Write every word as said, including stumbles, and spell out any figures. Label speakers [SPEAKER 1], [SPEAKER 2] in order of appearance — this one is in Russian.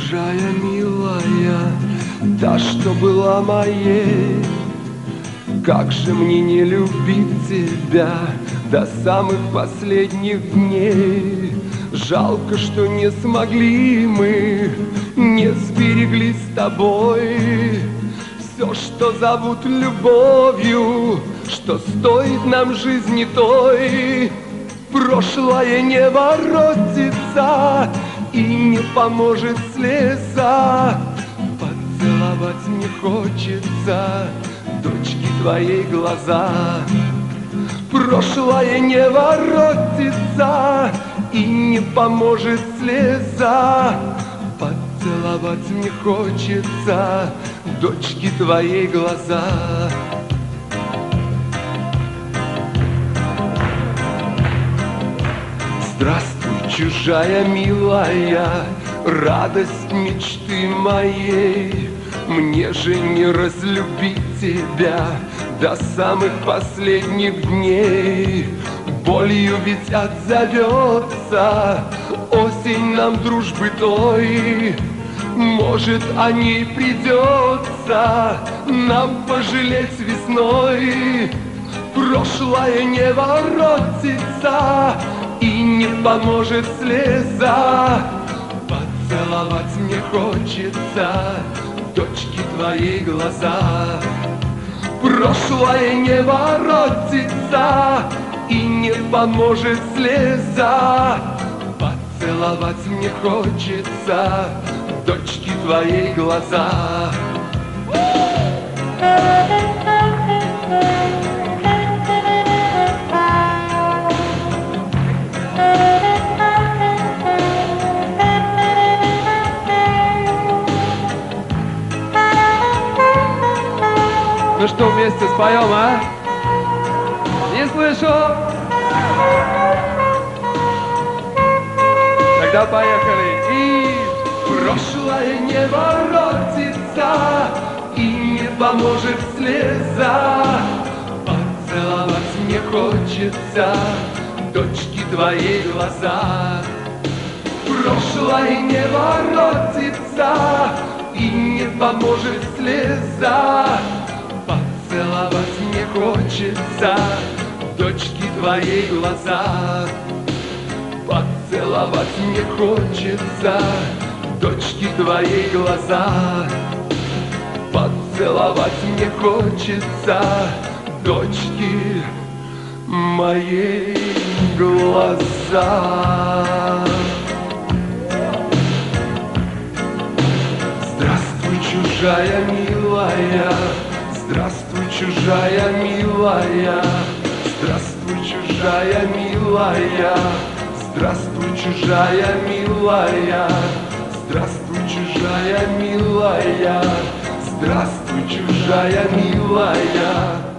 [SPEAKER 1] чужая милая, та, что была моей. Как же мне не любить тебя до самых последних дней? Жалко, что не смогли мы, не сберегли с тобой все, что зовут любовью, что стоит нам жизни той. Прошлое не воротится и не поможет слеза. Поцеловать мне хочется дочки твоей глаза. Прошлое не воротится и не поможет слеза. Поцеловать мне хочется дочки твоей глаза. Здравствуй, чужая милая, радость мечты моей. Мне же не разлюбить тебя до самых последних дней. Болью ведь отзовется осень нам дружбы той. Может, о ней придется нам пожалеть весной. Прошлое не воротится и не поможет слеза. Поцеловать мне хочется дочки твоей глаза. Прошлое не воротится и не поможет слеза. Поцеловать мне хочется дочки твоей глаза.
[SPEAKER 2] Ну что, вместе споем, а? Не слышу. Тогда поехали. И
[SPEAKER 1] прошлое не воротится и не поможет слеза. Поцеловать мне хочется дочки твоей глаза. Прошлое не воротится и не поможет слеза. Поцеловать мне хочется дочки твоей глаза. Поцеловать мне хочется дочки твоей глаза. Поцеловать мне хочется дочки моей глаза. Здравствуй, чужая милая, здравствуй, чужая милая, здравствуй, чужая милая, здравствуй, чужая милая, здравствуй, чужая милая, здравствуй, чужая милая.